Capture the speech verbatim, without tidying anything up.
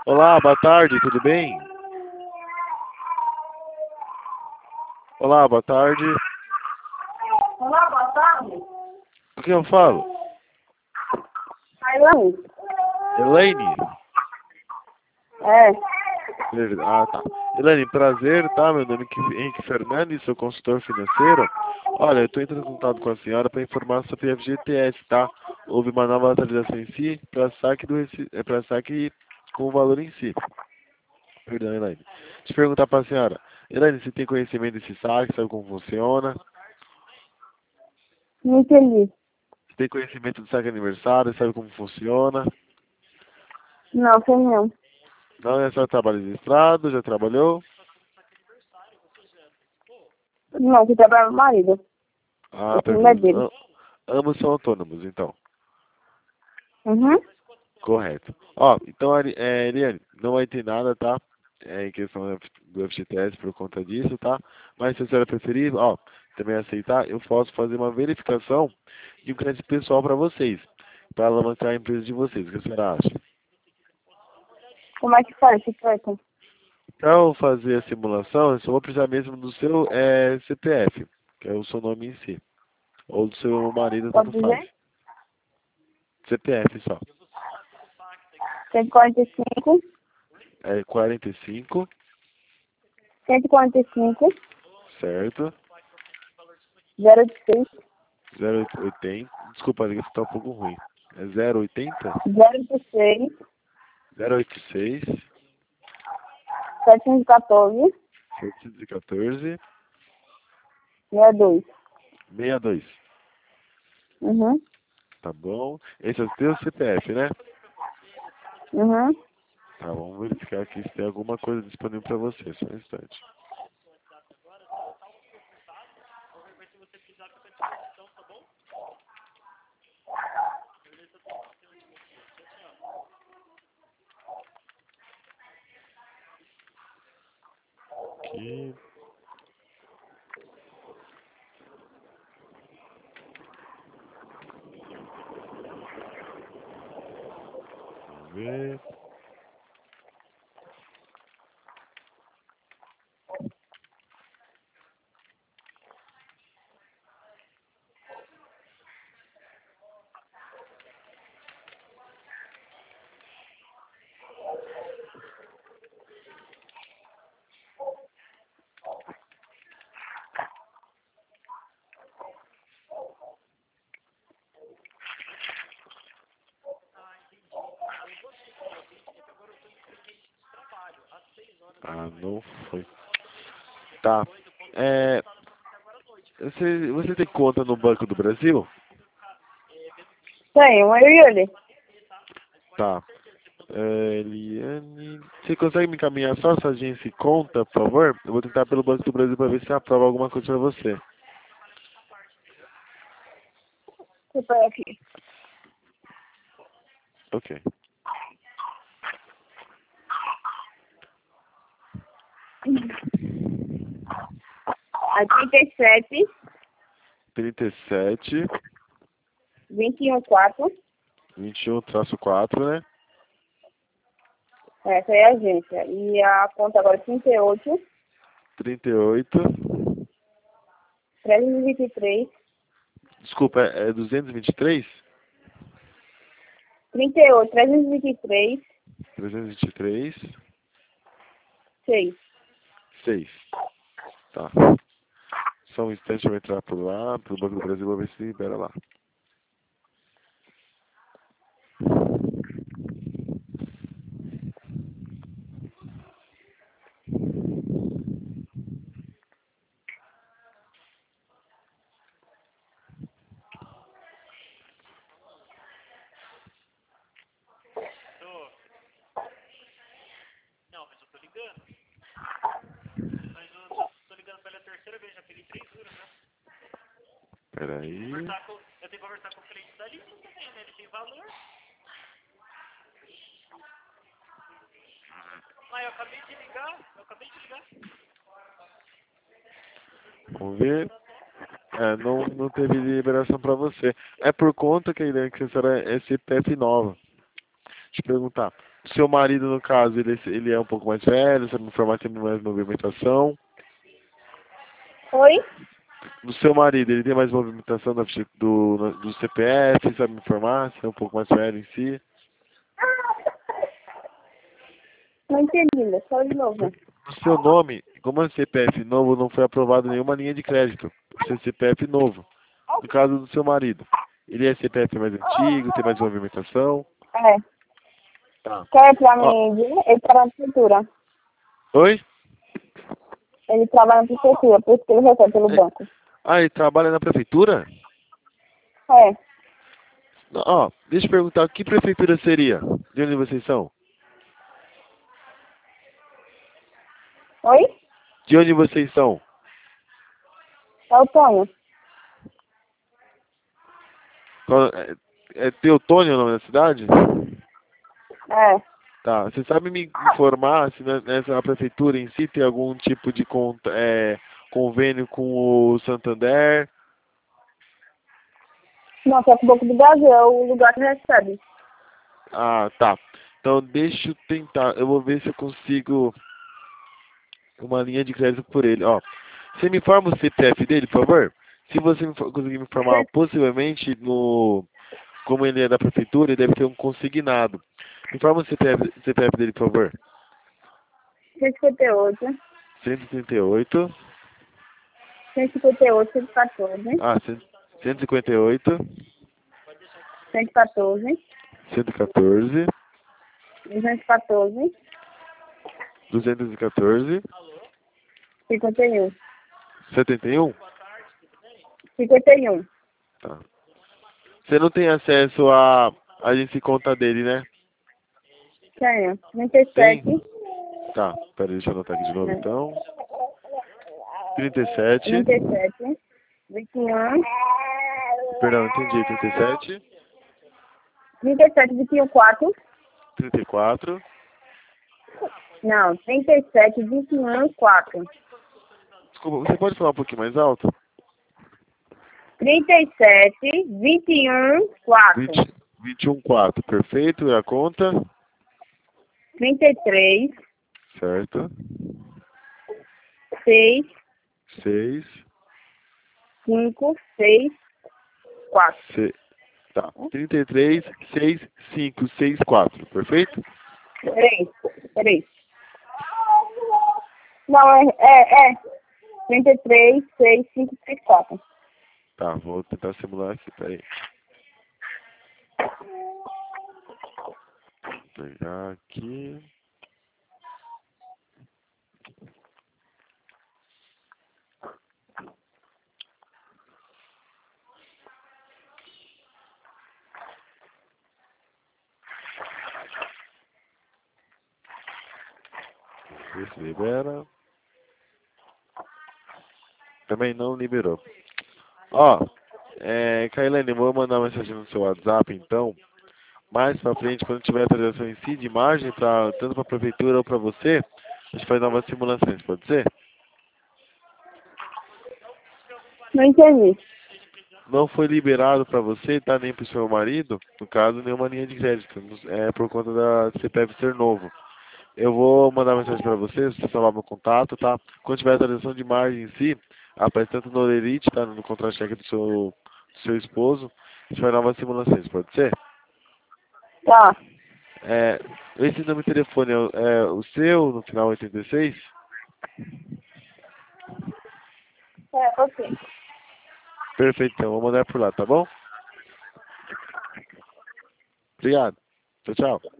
Olá, boa tarde, tudo bem? Olá, boa tarde. Olá, boa tarde. Com quem eu falo? Tailândia. Elaine? É. Ah, tá. Elaine, prazer, tá? Meu nome é Henrique Fernandes, sou consultor financeiro. Olha, eu estou entrando em contato com a senhora para informar sobre a F G T S, tá? Houve uma nova atualização em si para saque, do, reci- é, para saque com o valor em si. Perdão, Elaine. Deixa eu perguntar para a senhora. Elaine, você tem conhecimento desse saque, sabe como funciona? Não entendi. Você tem conhecimento do saque aniversário, sabe como funciona? Não, sei não. Não é só trabalho registrado, já trabalhou? Não, que trabalha no marido. Ah, Esse não é perfeito. dele. Am- Ambos são autônomos, então. Uhum. Correto. Ó, então, Ari- é, Eliane, não vai ter nada, tá? É, em questão do F- do F G T S por conta disso, tá? Mas se a senhora preferir, ó, também aceitar, eu posso fazer uma verificação de um crédito pessoal para vocês, para alavancar a empresa de vocês. O que a senhora acha? Como é que faz? Se trata? Para eu fazer a simulação, eu só vou precisar mesmo do seu é, C P F, que é o seu nome em si, ou do seu marido, Pode tanto faz. dizer? C P F só. cento e quarenta e cinco, É quarenta e cinco, cento e quarenta e cinco, certo? zero seis, zero oitenta. Desculpa, a ligação tá um pouco ruim. É zero oitenta? zero seis, zero oitenta e seis, setecentos e quatorze, setecentos e quatorze, sessenta e dois. sessenta e dois. Uhum. Tá bom? Esse é o teu C P F, né? Uhum. Tá, vamos verificar aqui se tem alguma coisa disponível para você. Só um instante. Aqui. Vamos ver. Ah, não foi. Tá. É, você, você tem conta no Banco do Brasil? Tenho, eu e ele. Tá. É, Eliane, você consegue me encaminhar só essa agência e conta, por favor? Eu vou tentar pelo Banco do Brasil para ver se aprova alguma coisa para você. Você pega aqui. Ok. A trinta e sete, trinta e sete, vinte e um, quatro. vinte e um, traço quatro, né? Essa é a agência. E a conta agora é trinta e oito, trinta e oito. trezentos e vinte e três, Desculpa, é é duzentos e vinte e três? trinta e oito, trezentos e vinte e três, trezentos e vinte e três, seis. seis. Tá. Só um instante eu vou entrar por lá, pelo Banco do Brasil, vou ver se libera lá. Peraí. Vamos ver. É, não, não teve liberação pra você. É por conta que a ideia que você era é C P F nova. Deixa eu perguntar. seu marido, no caso, ele, ele é um pouco mais velho, sabe me informar se tem mais movimentação. Oi? No seu marido, ele tem mais movimentação da ficha- do, do C P F, sabe me informar se é um pouco mais velho em si. Não entendi, Lê. Só de novo. No seu nome, como é C P F novo, não foi aprovado nenhuma linha de crédito. Você é C P F novo. No caso do seu marido, ele é C P F mais antigo, tem mais movimentação. É. Tá. Quer pra Ó, mim ver? Ele trabalha na prefeitura. oi? Ele trabalha na prefeitura, por isso que ele recebe pelo É. banco. Ah, ele trabalha na prefeitura? É. Não, ó, deixa eu perguntar, que prefeitura seria? De onde vocês são? Oi? De onde vocês são? É o Tonho. Qual- É, é Teotônio o nome da cidade? É. Tá, você sabe me informar se na- nessa prefeitura em si tem algum tipo de conta, é, convênio com o Santander? Não, só que o Banco do Brasil é o lugar que recebe. Ah, tá. Então deixa eu tentar, eu vou ver se eu consigo uma linha de crédito por ele. Ó, você me informa o C P F dele, por favor? Se você me for- conseguir me informar, possivelmente, no como ele é da prefeitura, ele deve ter um consignado. Me informa o C P F, C P F dele, por favor. cento e cinquenta e oito. cento e trinta e oito. cento e cinquenta e oito, cento e quatorze. Ah, cento e cinquenta e oito. cento e quatorze. cento e quatorze. duzentos e quatorze. duzentos e quatorze. cinquenta e um. setenta e um. cinquenta e um. Tá. Você não tem acesso a a agência e conta dele, né? Tenho. trinta e Tem? sete. Tá, pera, deixa eu anotar aqui de novo, É. então. trinta e sete. trinta e sete. vinte e um. Perdão, entendi. trinta e sete. trinta e sete, vinte e um, quatro. trinta e quatro. Não, trinta e sete, vinte e um, quatro. Desculpa, você pode falar um pouquinho mais alto? trinta e sete, vinte e um, quatro. vinte, vinte e um, quatro. Perfeito. E a conta? trinta e três, Certo. seis, seis. cinco, seis, quatro. Se, tá. trinta e três, seis, cinco, seis, quatro. Perfeito? Peraí, peraí. Não, é, é, é. trinta e três, seis, cinco, seis, quatro. Tá, vou tentar simular aqui, peraí. Vou pegar aqui. Ver se libera. Também não liberou. Ó, é, Kailane, eu vou mandar uma mensagem no seu WhatsApp, então. Mais pra frente, quando tiver a atualização em si de imagem, pra, tanto pra prefeitura ou pra você, a gente faz novas simulações, pode ser? Não entendi. Não foi liberado pra você, tá? Nem pro seu marido, no caso, nenhuma linha de crédito. É por conta da C P F ser novo. Eu vou mandar mensagem pra você, você salvar meu contato, tá? Quando tiver a atualização de imagem em si, aparece tanto no Lerite, tá? No contra-cheque do seu, do seu esposo, a gente faz novas simulações, pode ser? Tá. É, esse número de telefone é, o- é o seu, no final oitenta e seis? É, ok. Perfeito, então, vou mandar por lá, tá bom? Obrigado. Tchau, tchau.